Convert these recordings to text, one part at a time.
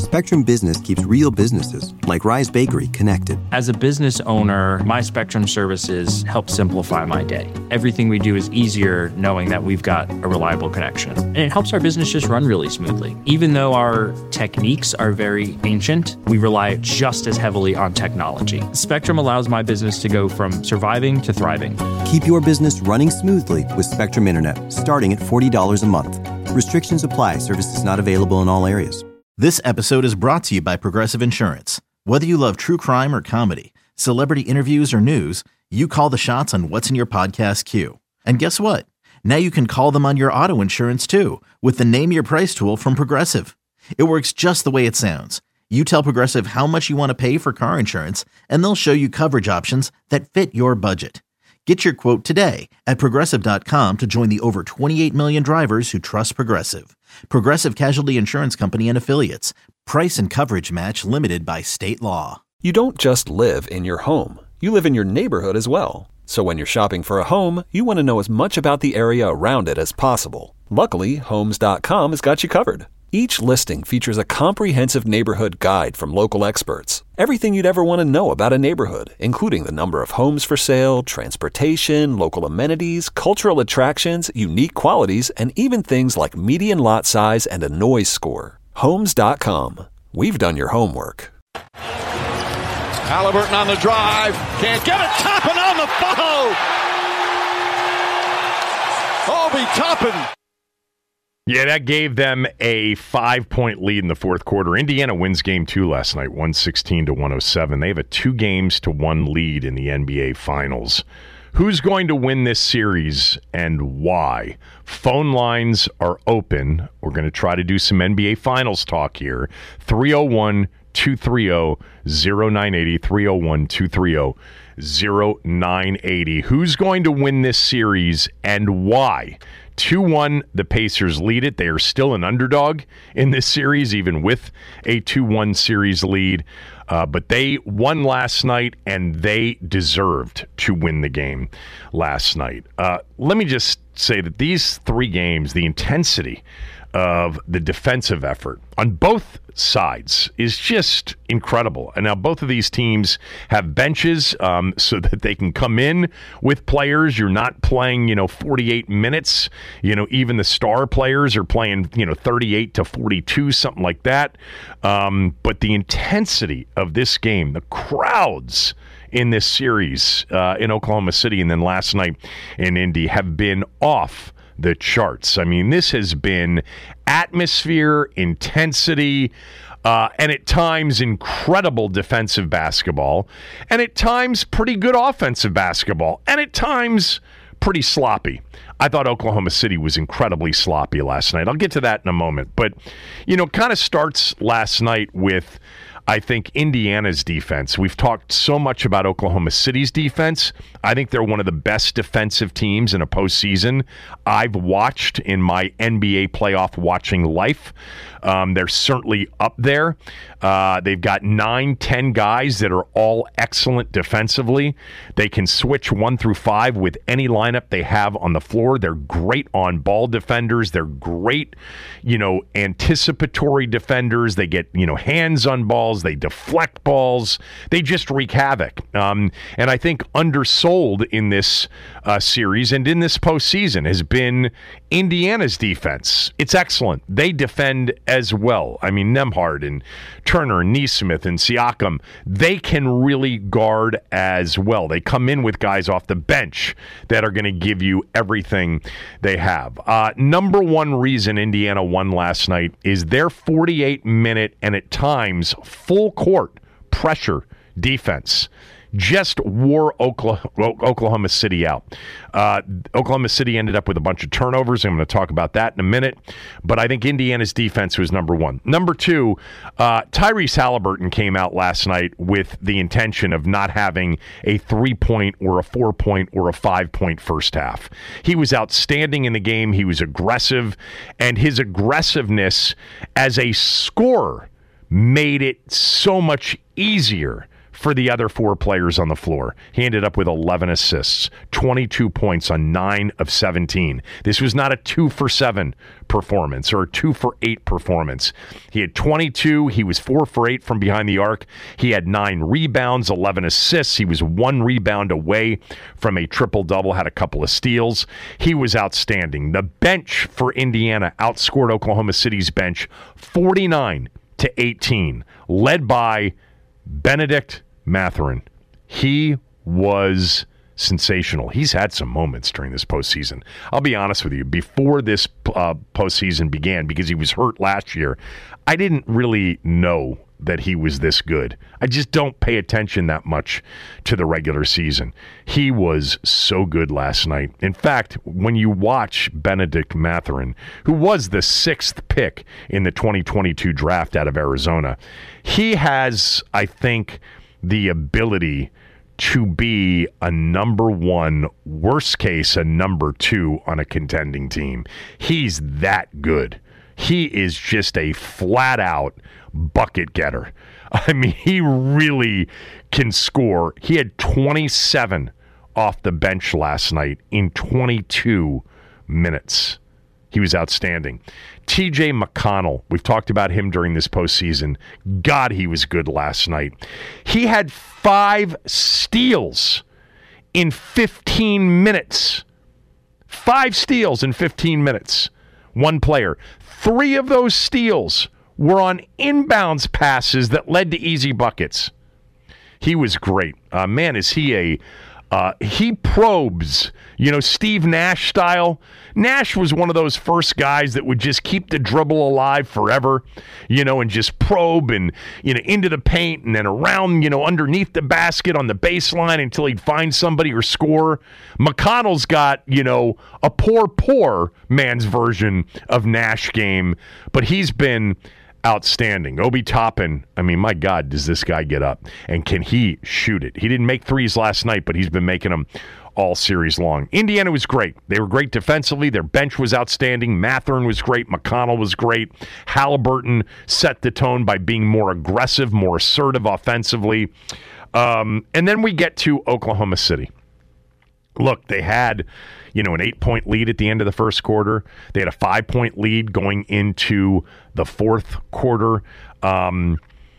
Spectrum Business keeps real businesses, like Rise Bakery, connected. As a business owner, my Spectrum services help simplify my day. Everything we do is easier knowing that we've got a reliable connection. And it helps our business just run really smoothly. Even though our techniques are very ancient, we rely just as heavily on technology. Spectrum allows my business to go from surviving to thriving. Keep your business running smoothly with Spectrum Internet, starting at $40 a month. Restrictions apply. Services not available in all areas. This episode is brought to you by Progressive Insurance. Whether you love true crime or comedy, celebrity interviews or news, you call the shots on what's in your podcast queue. And guess what? Now you can call them on your auto insurance too with the Name Your Price tool from Progressive. It works just the way it sounds. You tell Progressive how much you want to pay for car insurance, and they'll show you coverage options that fit your budget. Get your quote today at Progressive.com to join the over 28 million drivers who trust Progressive. Progressive Casualty Insurance Company and Affiliates. Price and coverage match limited by state law. You don't just live in your home. You live in your neighborhood as well. So when you're shopping for a home, you want to know as much about the area around it as possible. Luckily, Homes.com has got you covered. Each listing features a comprehensive neighborhood guide from local experts. Everything you'd ever want to know about a neighborhood, including the number of homes for sale, transportation, local amenities, cultural attractions, unique qualities, and even things like median lot size and a noise score. Homes.com. We've done your homework. Halliburton on the drive. Can't get it. Toppin on the follow. Obi Toppin. Yeah, that gave them a 5-point lead in the fourth quarter. Indiana wins game 2 last night, 116-107. They have a 2-1 lead in the NBA Finals. Who's going to win this series and why? Phone lines are open. We're going to try to do some NBA Finals talk here. 301-230-0980, 301-230-0980. Who's going to win this series and why? 2-1, the Pacers lead it. They are still an underdog in this series, even with a 2-1 series lead. But they won last night, and they deserved to win the game last night. Let me just say that these 3 games, the intensity of the defensive effort on both sides is just incredible. And now both of these teams have benches so that they can come in with players. You're not playing, 48 minutes. Even the star players are playing, 38 to 42, something like that. But the intensity of this game, the crowds in this series in Oklahoma City and then last night in Indy have been off the charts. I mean, this has been atmosphere, intensity, and at times incredible defensive basketball, and at times pretty good offensive basketball, and at times pretty sloppy. I thought Oklahoma City was incredibly sloppy last night. I'll get to that in a moment. But, kind of starts last night with, I think, Indiana's defense. We've talked so much about Oklahoma City's defense. I think they're one of the best defensive teams in a postseason I've watched in my NBA playoff watching life. They're certainly up there. They've got 9-10 guys that are all excellent defensively. They can switch 1 through 5 with any lineup they have on the floor. They're great on ball defenders. They're great, anticipatory defenders. They get, hands on balls. They deflect balls. They just wreak havoc. And I think undersold in this series and in this postseason has been Indiana's defense. It's excellent. They defend as well. I mean, Nembhard and Turner and Nesmith and Siakam, they can really guard as well. They come in with guys off the bench that are going to give you everything they have. Number one reason Indiana won last night is their 48-minute and at times full court pressure defense. Just wore Oklahoma City out. Oklahoma City ended up with a bunch of turnovers. I'm going to talk about that in a minute. But I think Indiana's defense was number one. Number two, Tyrese Halliburton came out last night with the intention of not having a 3-point or a 4-point or a 5-point first half. He was outstanding in the game. He was aggressive. And his aggressiveness as a scorer made it so much easier for the other 4 players on the floor. He ended up with 11 assists, 22 points on 9 of 17. This was not a 2 for 7 performance or a 2 for 8 performance. He had 22. He was 4 for 8 from behind the arc. He had 9 rebounds, 11 assists. He was 1 rebound away from a triple-double, had a couple of steals. He was outstanding. The bench for Indiana outscored Oklahoma City's bench 49-18, led by Benedict Mathurin. He was sensational. He's had some moments during this postseason. I'll be honest with you, before this postseason began, because he was hurt last year, I didn't really know that he was this good. I just don't pay attention that much to the regular season. He was so good last night. In fact, when you watch Benedict Mathurin, who was the 6th pick in the 2022 draft out of Arizona, he has, I think, the ability to be a number 1, worst case, a number 2 on a contending team. He's that good. He is just a flat-out bucket getter. I mean, he really can score. He had 27 off the bench last night in 22 minutes. He was outstanding. TJ McConnell, we've talked about him during this postseason. God, he was good last night. He had 5 steals in 15 minutes. 5 steals in 15 minutes. One player. 3 of those steals were on inbounds passes that led to easy buckets. He was great. Man, is he he probes, Steve Nash style. Nash was one of those first guys that would just keep the dribble alive forever, and just probe and, into the paint and then around, underneath the basket on the baseline until he'd find somebody or score. McConnell's got, a poor man's version of Nash game, but he's been outstanding. Obi Toppin, I mean, my God, does this guy get up? And can he shoot it? He didn't make threes last night, but he's been making them all series long. Indiana was great. They were great defensively. Their bench was outstanding. Mathurin was great. McConnell was great. Halliburton set the tone by being more aggressive, more assertive offensively. And then we get to Oklahoma City. Look, they had, an 8-point lead at the end of the first quarter. They had a 5-point lead going into the fourth quarter. A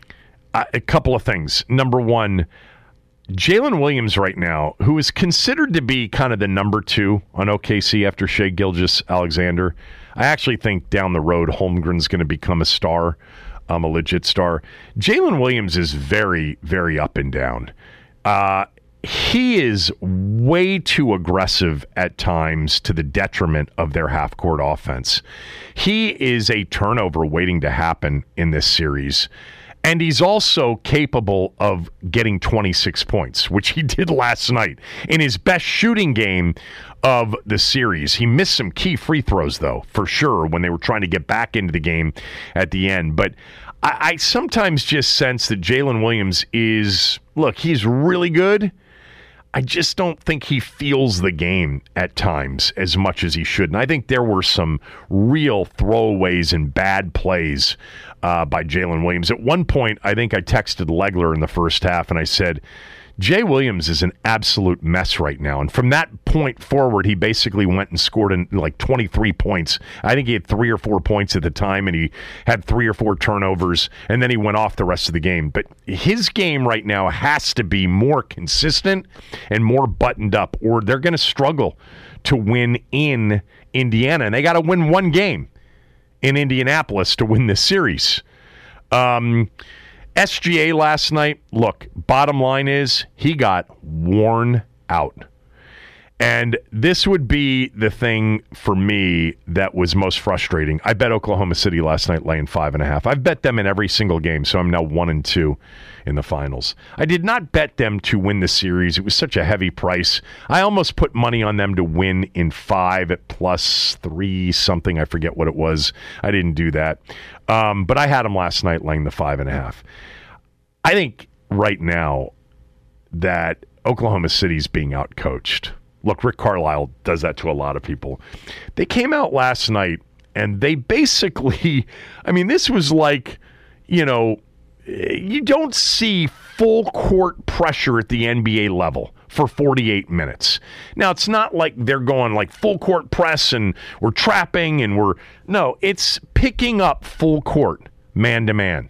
couple of things. Number one, Jalen Williams right now, who is considered to be kind of the number 2 on OKC after Shai Gilgeous-Alexander. I actually think down the road Holmgren's going to become a star, a legit star. Jalen Williams is very, very up and down. He is way too aggressive at times to the detriment of their half-court offense. He is a turnover waiting to happen in this series. And he's also capable of getting 26 points, which he did last night in his best shooting game of the series. He missed some key free throws, though, for sure, when they were trying to get back into the game at the end. But I sometimes just sense that Jalen Williams is, look, he's really good. I just don't think he feels the game at times as much as he should. And I think there were some real throwaways and bad plays by Jalen Williams. At one point, I think I texted Legler in the first half, and I said, Jay Williams is an absolute mess right now. And from that point forward, he basically went and scored in like 23 points. I think he had 3 or 4 points at the time, and he had 3 or 4 turnovers, and then he went off the rest of the game. But his game right now has to be more consistent and more buttoned up, or they're going to struggle to win in Indiana. And they got to win one game in Indianapolis to win this series. SGA last night, look, bottom line is he got worn out. And this would be the thing for me that was most frustrating. I bet Oklahoma City last night laying 5.5. I've bet them in every single game, so I'm now 1-2 in the finals. I did not bet them to win the series. It was such a heavy price. I almost put money on them to win in 5 at +3 something. I forget what it was. I didn't do that. But I had them last night laying the 5.5. I think right now that Oklahoma City's being outcoached. Look, Rick Carlisle does that to a lot of people. They came out last night and they basically, I mean, this was like, you don't see full court pressure at the NBA level for 48 minutes. Now, it's not like they're going like full court press and we're trapping and no, it's picking up full court, man to man.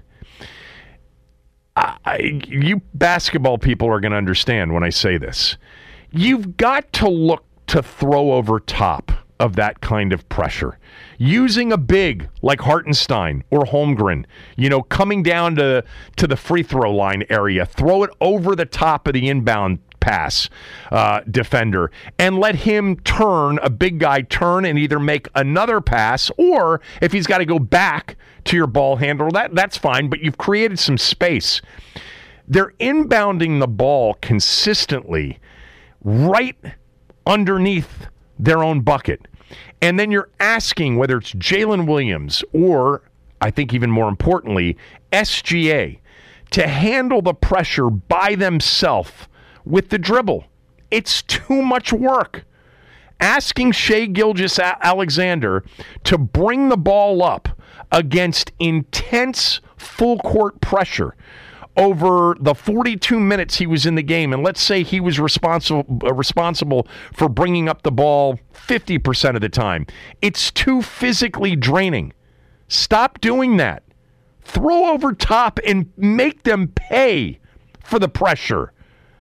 You basketball people are going to understand when I say this. You've got to look to throw over top of that kind of pressure. Using a big like Hartenstein or Holmgren, coming down to the free throw line area, throw it over the top of the inbound pass defender and let him a big guy turn and either make another pass, or if he's got to go back to your ball handler, that's fine, but you've created some space. They're inbounding the ball consistently right underneath their own bucket. And then you're asking whether it's Jalen Williams or, I think even more importantly, SGA to handle the pressure by themselves with the dribble. It's too much work. Asking Shai Gilgeous-Alexander to bring the ball up against intense full court pressure over the 42 minutes he was in the game, and let's say he was responsible for bringing up the ball 50% of the time. It's too physically draining. Stop doing that. Throw over top and make them pay for the pressure.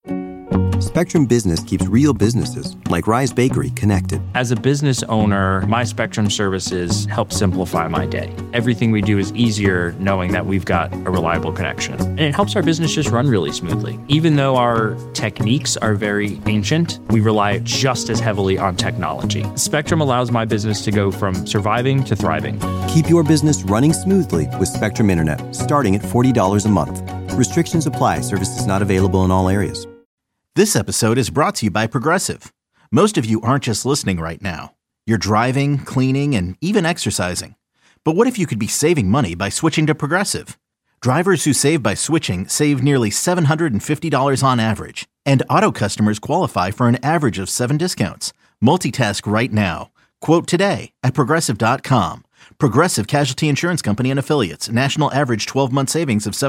Spectrum Business keeps real businesses, like Rise Bakery, connected. As a business owner, my Spectrum services help simplify my day. Everything we do is easier knowing that we've got a reliable connection. And it helps our business just run really smoothly. Even though our techniques are very ancient, we rely just as heavily on technology. Spectrum allows my business to go from surviving to thriving. Keep your business running smoothly with Spectrum Internet, starting at $40 a month. Restrictions apply. Services not available in all areas. This episode is brought to you by Progressive. Most of you aren't just listening right now. You're driving, cleaning, and even exercising. But what if you could be saving money by switching to Progressive? Drivers who save by switching save nearly $750 on average. And auto customers qualify for an average of 7 discounts. Multitask right now. Quote today at Progressive.com. Progressive Casualty Insurance Company and Affiliates. National average 12-month savings of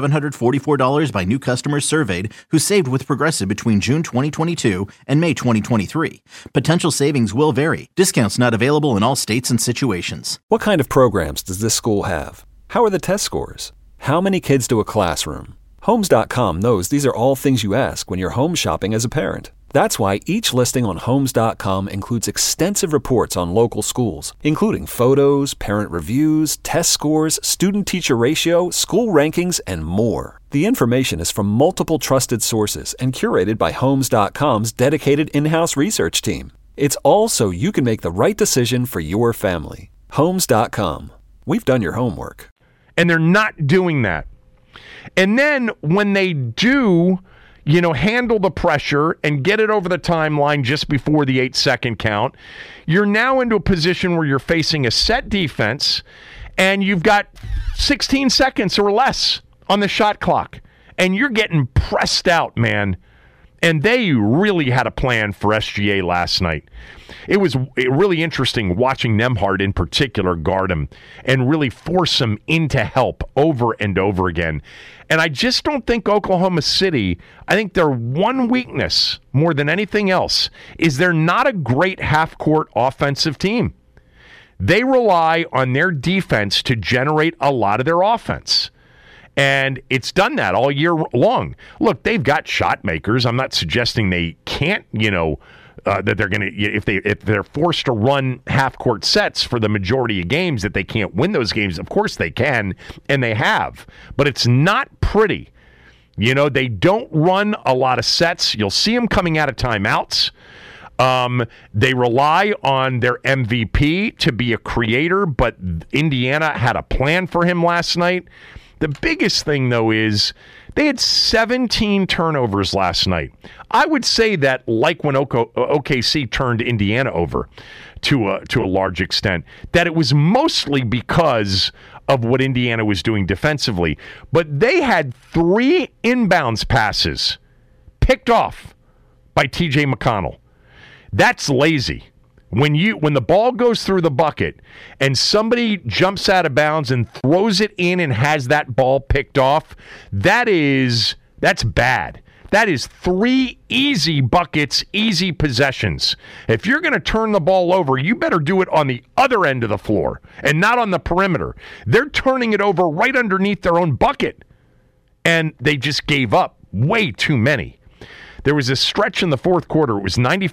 $744 by new customers surveyed who saved with Progressive between June 2022 and May 2023. Potential savings will vary. Discounts not available in all states and situations. What kind of programs does this school have? How are the test scores? How many kids do a classroom? Homes.com knows these are all things you ask when you're home shopping as a parent. That's why each listing on Homes.com includes extensive reports on local schools, including photos, parent reviews, test scores, student-teacher ratio, school rankings, and more. The information is from multiple trusted sources and curated by Homes.com's dedicated in-house research team. It's all so you can make the right decision for your family. Homes.com. We've done your homework. And they're not doing that. And then when they do, handle the pressure and get it over the timeline just before the 8-second count, you're now into a position where you're facing a set defense and you've got 16 seconds or less on the shot clock. And you're getting pressed out, man. And they really had a plan for SGA last night. It was really interesting watching Nembhard in particular guard him and really force him into help over and over again. And I just don't think Oklahoma City, I think their one weakness more than anything else is they're not a great half-court offensive team. They rely on their defense to generate a lot of their offense. And it's done that all year long. Look, they've got shot makers. I'm not suggesting they can't, that they're going to, if they're forced to run half-court sets for the majority of games, that they can't win those games. Of course they can, and they have. But it's not pretty. They don't run a lot of sets. You'll see them coming out of timeouts. They rely on their MVP to be a creator, but Indiana had a plan for him last night. The biggest thing, though, is they had 17 turnovers last night. I would say that, like when OKC turned Indiana over to a large extent, that it was mostly because of what Indiana was doing defensively. But they had 3 inbounds passes picked off by TJ McConnell. That's lazy. When the ball goes through the bucket and somebody jumps out of bounds and throws it in and has that ball picked off, that's bad. That is 3 easy buckets, easy possessions. If you're going to turn the ball over, you better do it on the other end of the floor and not on the perimeter. They're turning it over right underneath their own bucket, and they just gave up way too many. There was a stretch in the fourth quarter. It was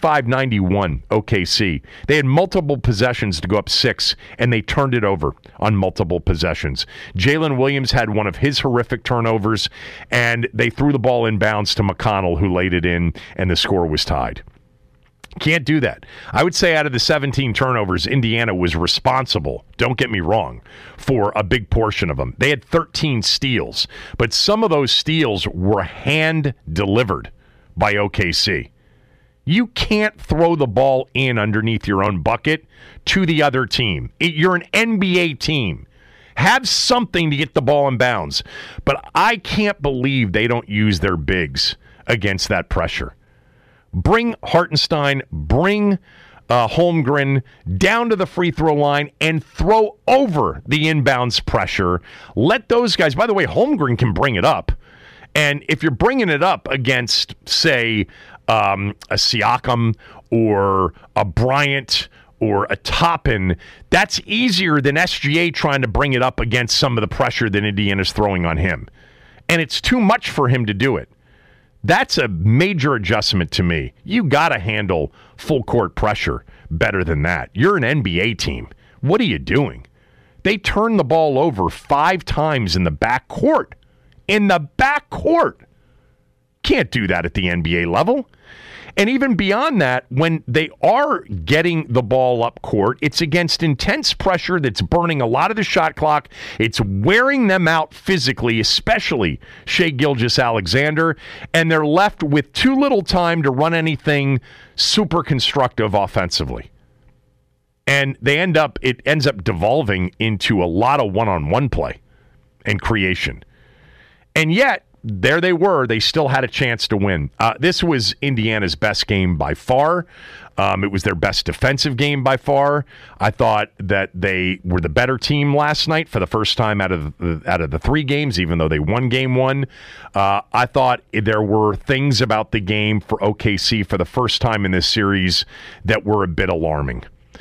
95-91 OKC. They had multiple possessions to go up 6, and they turned it over on multiple possessions. Jalen Williams had one of his horrific turnovers, and they threw the ball inbounds to McConnell, who laid it in, and the score was tied. Can't do that. I would say out of the 17 turnovers, Indiana was responsible, don't get me wrong, for a big portion of them. They had 13 steals, but some of those steals were hand-delivered by OKC. You can't throw the ball in underneath your own bucket to the other team. You're an NBA team. Have something to get the ball in bounds. But I can't believe they don't use their bigs against that pressure. Bring Hartenstein, bring Holmgren down to the free throw line and throw over the inbounds pressure. Let those guys, by the way, Holmgren can bring it up. And if you're bringing it up against, say, a Siakam or a Bryant or a Toppin, that's easier than SGA trying to bring it up against some of the pressure that Indiana's throwing on him. And it's too much for him to do it. That's a major adjustment to me. You got to handle full court pressure better than that. You're an NBA team. What are you doing? They turned the ball over 5 times in the backcourt. In the backcourt. Can't do that at the NBA level. And even beyond that, when they are getting the ball up court, it's against intense pressure that's burning a lot of the shot clock. It's wearing them out physically, especially Shai Gilgeous-Alexander, and they're left with too little time to run anything super constructive offensively. And it ends up devolving into a lot of one-on-one play and creation. And yet, there they were. They still had a chance to win. This was Indiana's best game by far. It was their best defensive game by far. I thought that they were the better team last night for the first time out of the 3 games, even though they won game 1. I thought there were things about the game for OKC for the first time in this series that were a bit alarming.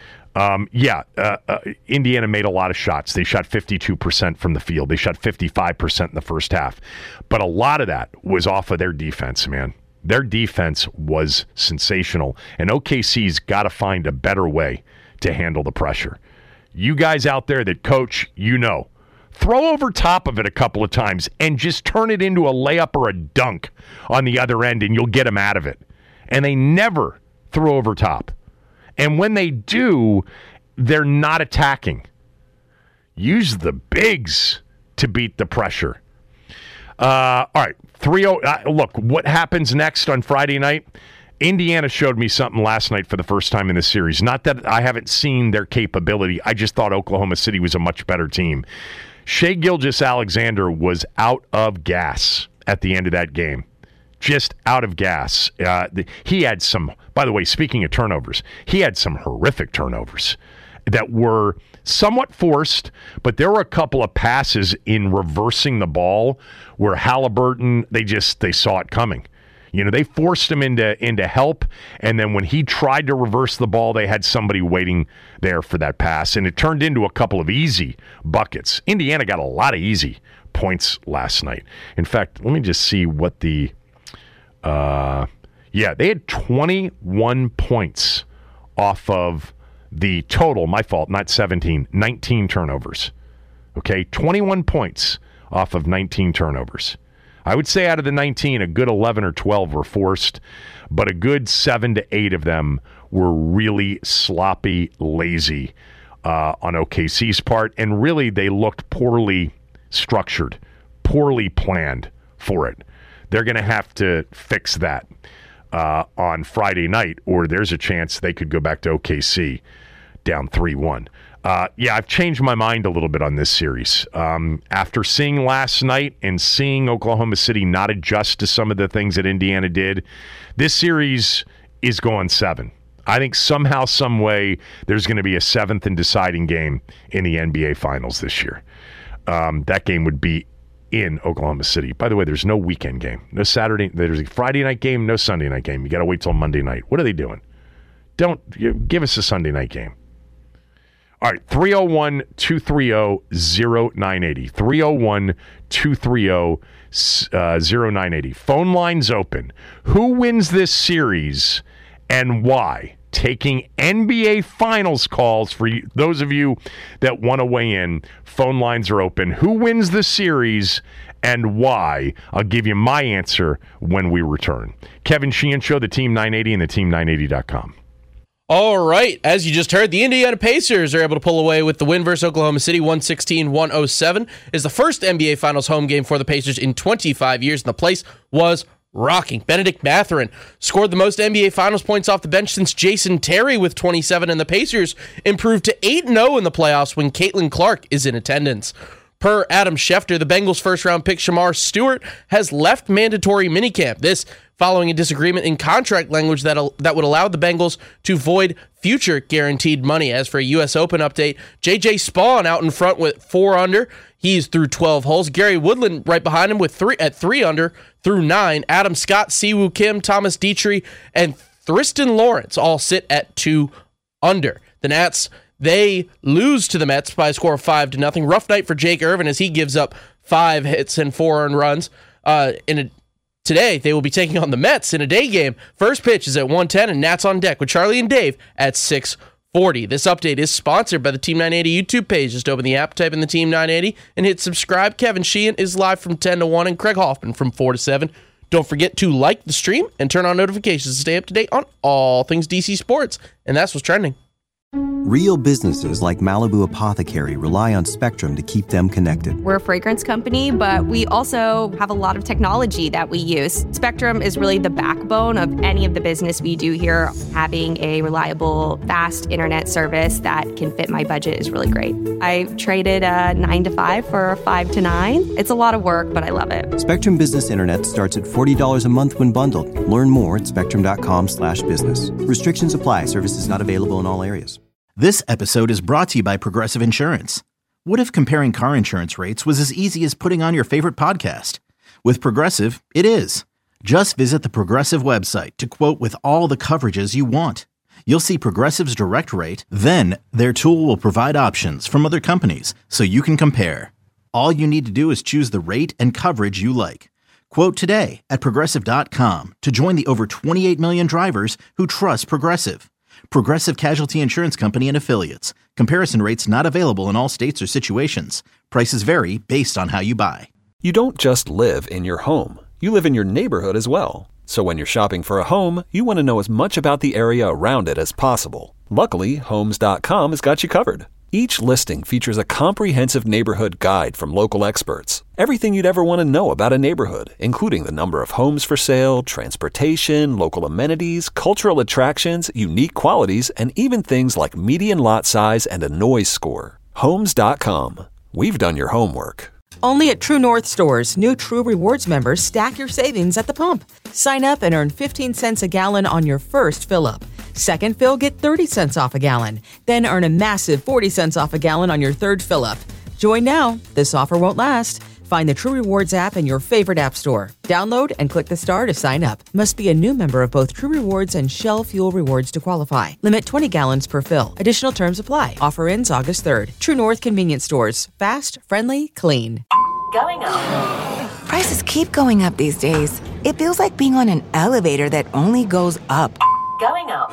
Indiana made a lot of shots. They shot 52% from the field. They shot 55% in the first half. But a lot of that was off of their defense, man. Their defense was sensational. And OKC's got to find a better way to handle the pressure. You guys out there that coach, throw over top of it a couple of times and just turn it into a layup or a dunk on the other end, and you'll get them out of it. And they never throw over top. And when they do, they're not attacking. Use the bigs to beat the pressure. All right, 3-0. Look, what happens next on Friday night? Indiana showed me something last night for the first time in this series. Not that I haven't seen their capability. I just thought Oklahoma City was a much better team. Shai Gilgeous-Alexander was out of gas at the end of that game. Just out of gas. He had some, by the way, speaking of turnovers, he had some horrific turnovers that were somewhat forced, but there were a couple of passes in reversing the ball where Halliburton, they saw it coming. They forced him into help, and then when he tried to reverse the ball, they had somebody waiting there for that pass, and it turned into a couple of easy buckets. Indiana got a lot of easy points last night. In fact, let me just see what the... they had 21 points off of the total, my fault, not 17, 19 turnovers. Okay, 21 points off of 19 turnovers. I would say out of the 19, a good 11 or 12 were forced, but a good 7 to 8 of them were really sloppy, lazy on OKC's part, and really they looked poorly structured, poorly planned for it. They're going to have to fix that on Friday night, or there's a chance they could go back to OKC down 3-1. I've changed my mind a little bit on this series. After seeing last night and seeing Oklahoma City not adjust to some of the things that Indiana did, this series is going 7. I think somehow, some way, there's going to be a seventh and deciding game in the NBA Finals this year. That game would be in Oklahoma City. By the way, there's no weekend game. No Saturday. There's a Friday night game, no Sunday night game. You got to wait till Monday night. What are they doing? Give us a Sunday night game. All right, 301-230-0980. 301-230-0980. Phone lines open. Who wins this series and why? Taking NBA Finals calls for you, those of you that want to weigh in. Phone lines are open. Who wins the series and why? I'll give you my answer when we return. Kevin Sheehan Show, the Team 980 and the Team980.com. All right, as you just heard, the Indiana Pacers are able to pull away with the win versus Oklahoma City, 116-107. Is the first NBA Finals home game for the Pacers in 25 years, and the place was rocking. Benedict Mathurin scored the most NBA Finals points off the bench since Jason Terry with 27, and the Pacers improved to 8-0 in the playoffs when Caitlin Clark is in attendance. Per Adam Schefter, the Bengals' first-round pick Shamar Stewart has left mandatory minicamp. This following a disagreement in contract language that would allow the Bengals to void future guaranteed money. As for a U.S. Open update, J.J. Spawn out in front with 4 under. He's through 12 holes. Gary Woodland right behind him with 3 under through 9. Adam Scott, Siwoo Kim, Thomas Dietrich, and Thriston Lawrence all sit at 2 under. The Nats, they lose to the Mets by a score of 5-0. Rough night for Jake Irvin as he gives up 5 hits and 4 earned runs. Today, they will be taking on the Mets in a day game. First pitch is at 1:10, and Nats on deck with Charlie and Dave at 6:40. This update is sponsored by the Team 980 YouTube page. Just open the app, type in the Team 980, and hit subscribe. Kevin Sheehan is live from 10 to 1, and Craig Hoffman from 4 to 7. Don't forget to like the stream and turn on notifications to stay up to date on all things DC sports. And that's what's trending. Real businesses like Malibu Apothecary rely on Spectrum to keep them connected. We're a fragrance company, but we also have a lot of technology that we use. Spectrum is really the backbone of any of the business we do here. Having a reliable, fast internet service that can fit my budget is really great. I traded a 9 to 5 for a 5 to 9. It's a lot of work, but I love it. Spectrum Business Internet starts at $40 a month when bundled. Learn more at spectrum.com/business. Restrictions apply. Services not available in all areas. This episode is brought to you by Progressive Insurance. What if comparing car insurance rates was as easy as putting on your favorite podcast? With Progressive, it is. Just visit the Progressive website to quote with all the coverages you want. You'll see Progressive's direct rate, then their tool will provide options from other companies so you can compare. All you need to do is choose the rate and coverage you like. Quote today at Progressive.com to join the over 28 million drivers who trust Progressive. Progressive Casualty Insurance Company and Affiliates. Comparison rates not available in all states or situations. Prices vary based on how you buy. You don't just live in your home. You live in your neighborhood as well. So when you're shopping for a home, you want to know as much about the area around it as possible. Luckily, Homes.com has got you covered. Each listing features a comprehensive neighborhood guide from local experts. Everything you'd ever want to know about a neighborhood, including the number of homes for sale, transportation, local amenities, cultural attractions, unique qualities, and even things like median lot size and a noise score. Homes.com. We've done your homework. Only at True North stores, new True Rewards members stack your savings at the pump. Sign up and earn 15 cents a gallon on your first fill-up. Second fill, get 30 cents off a gallon. Then earn a massive 40 cents off a gallon on your third fill-up. Join now. This offer won't last. Find the True Rewards app in your favorite app store. Download and click the star to sign up. Must be a new member of both True Rewards and Shell Fuel Rewards to qualify. Limit 20 gallons per fill. Additional terms apply. Offer ends August 3rd. True North Convenience Stores. Fast, friendly, clean. Going up. Prices keep going up these days. It feels like being on an elevator that only goes up. Going up.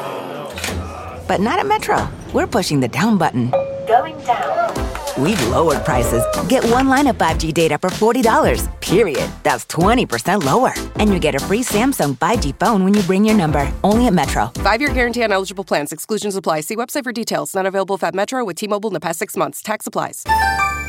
But not at Metro. We're pushing the down button. Going down. We've lowered prices. Get one line of 5G data for $40, period. That's 20% lower. And you get a free Samsung 5G phone when you bring your number. Only at Metro. 5-year guarantee on eligible plans. Exclusions apply. See website for details. Not available at Metro with T-Mobile in the past 6 months. Tax applies.